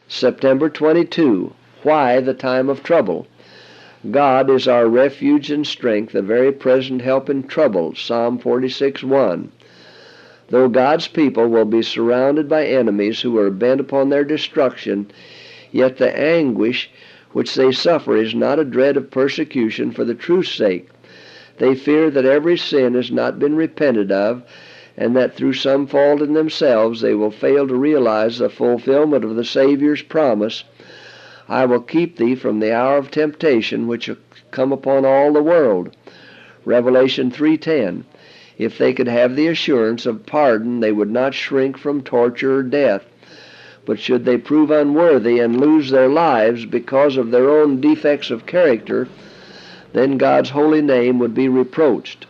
September 22. Why the time of trouble? God is our refuge and strength, a very present help in trouble. Psalm 46:1. Though God's people will be surrounded by enemies who are bent upon their destruction, yet the anguish which they suffer is not a dread of persecution for the truth's sake. They fear that every sin has not been repented of, and that through some fault in themselves they will fail to realize the fulfillment of the Savior's promise, I will keep thee from the hour of temptation which will come upon all the world. Revelation 3:10. If they could have the assurance of pardon, they would not shrink from torture or death. But should they prove unworthy and lose their lives because of their own defects of character, then God's holy name would be reproached.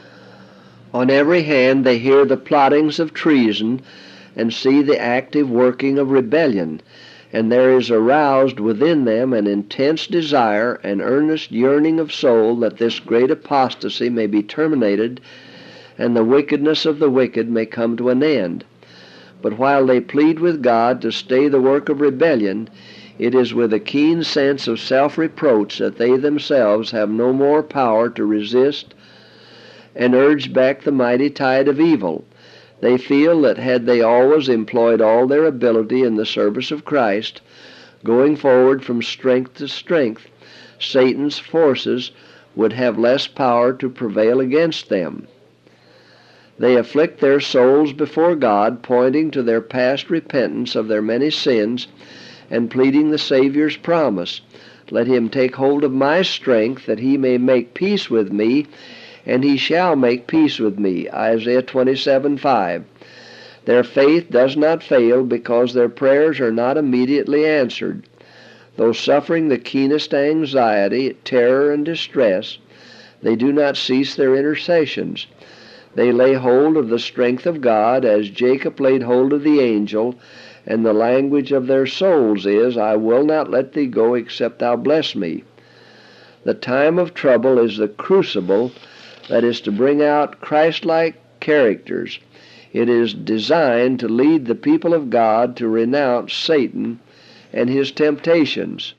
On every hand they hear the plottings of treason and see the active working of rebellion, and there is aroused within them an intense desire, an earnest yearning of soul that this great apostasy may be terminated and the wickedness of the wicked may come to an end. But while they plead with God to stay the work of rebellion, it is with a keen sense of self-reproach that they themselves have no more power to resist and urge back the mighty tide of evil. They feel that had they always employed all their ability in the service of Christ, going forward from strength to strength, Satan's forces would have less power to prevail against them. They afflict their souls before God, pointing to their past repentance of their many sins and pleading the Savior's promise, let him take hold of my strength that he may make peace with me, and he shall make peace with me. Isaiah 27:5. Their faith does not fail because their prayers are not immediately answered. Though suffering the keenest anxiety, terror, and distress, they do not cease their intercessions. They lay hold of the strength of God as Jacob laid hold of the angel, and the language of their souls is, I will not let thee go except thou bless me. The time of trouble is the crucible that is to bring out Christ-like characters. It is designed to lead the people of God to renounce Satan and his temptations.